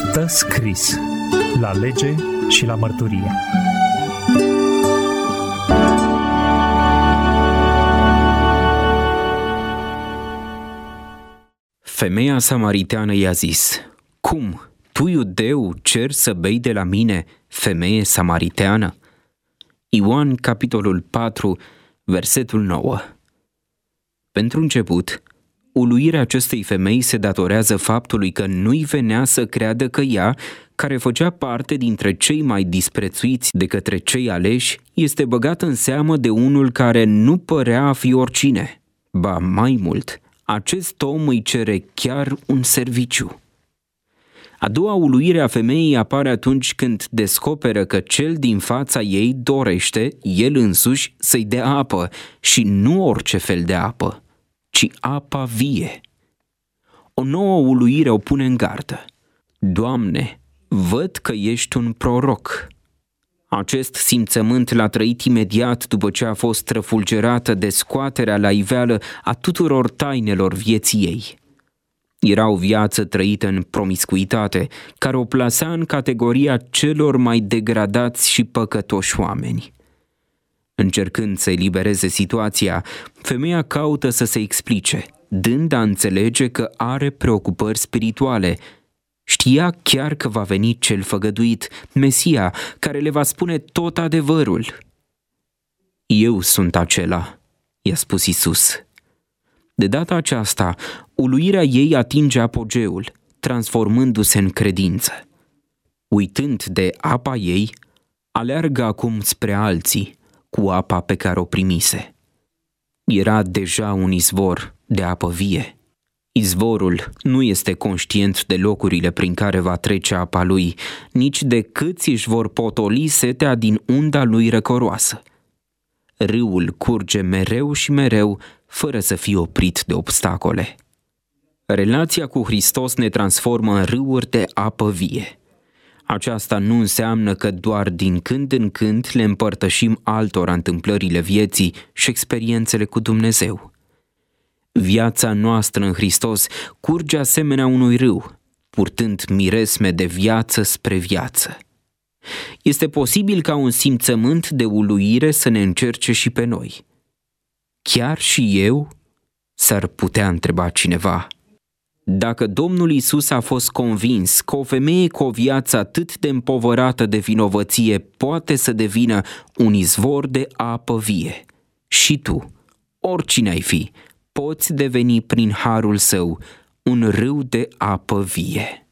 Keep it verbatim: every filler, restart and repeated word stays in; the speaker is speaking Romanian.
Stă scris la lege și la mărturie. Femeia samariteană i-a zis: Cum, tu, iudeu, ceri să bei de la mine, femeie samariteană? Ioan, capitolul patru, versetul nouă. Pentru început, uluirea acestei femei se datorează faptului că nu-i venea să creadă că ea, care făcea parte dintre cei mai disprețuiți de către cei aleși, este băgată în seamă de unul care nu părea a fi oricine. Ba mai mult, acest om îi cere chiar un serviciu. A doua uluire a femeii apare atunci când descoperă că cel din fața ei dorește, el însuși, să-i dea apă, și nu orice fel de apă, ci apa vie. O nouă uluire o pune în gardă. Doamne, văd că ești un proroc. Acest simțământ l-a trăit imediat după ce a fost răfulgerată de scoaterea la iveală a tuturor tainelor vieții ei. Era o viață trăită în promiscuitate, care o plasa în categoria celor mai degradați și păcătoși oameni. Încercând să elibereze situația, femeia caută să se explice, dând a înțelege că are preocupări spirituale. Știa chiar că va veni cel făgăduit, Mesia, care le va spune tot adevărul. Eu sunt acela, i-a spus Iisus. De data aceasta, uluirea ei atinge apogeul, transformându-se în credință. Uitând de apa ei, aleargă acum spre alții cu apa pe care o primise. Era deja un izvor de apă vie. Izvorul nu este conștient de locurile prin care va trece apa lui, nici de câți își vor potoli setea din unda lui răcoroasă. Râul curge mereu și mereu, fără să fie oprit de obstacole. Relația cu Hristos ne transformă în râuri de apă vie. Aceasta nu înseamnă că doar din când în când le împărtășim altora întâmplările vieții și experiențele cu Dumnezeu. Viața noastră în Hristos curge asemenea unui râu, purtând miresme de viață spre viață. Este posibil ca un simțământ de uluire să ne încerce și pe noi. Chiar și eu? S-ar putea întreba cineva. Dacă Domnul Iisus a fost convins că o femeie cu o viață atât de împovărată de vinovăție poate să devină un izvor de apă vie, și tu, oricine ai fi, poți deveni prin harul său un râu de apă vie.